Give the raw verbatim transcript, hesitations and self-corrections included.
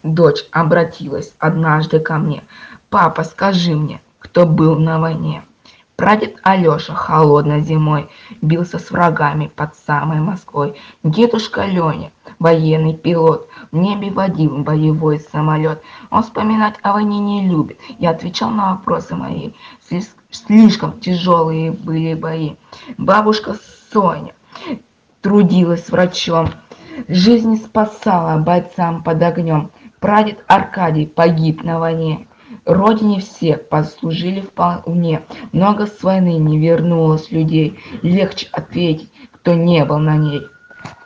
Дочь обратилась однажды ко мне: «Папа, скажи мне, кто был на войне?» Прадед Алёша холодной зимой бился с врагами под самой Москвой. Дедушка Лёня, военный пилот, в небе водил боевой самолет. Он вспоминать о войне не любит и отвечал на вопросы мои. Слишком слишком тяжелые были бои. Бабушка Соня трудилась врачом, жизни спасала бойцам под огнем. Прадед Аркадий погиб на войне. Родине все послужили вполне. Много с войны не вернулось людей. Легче ответить, кто не был на ней.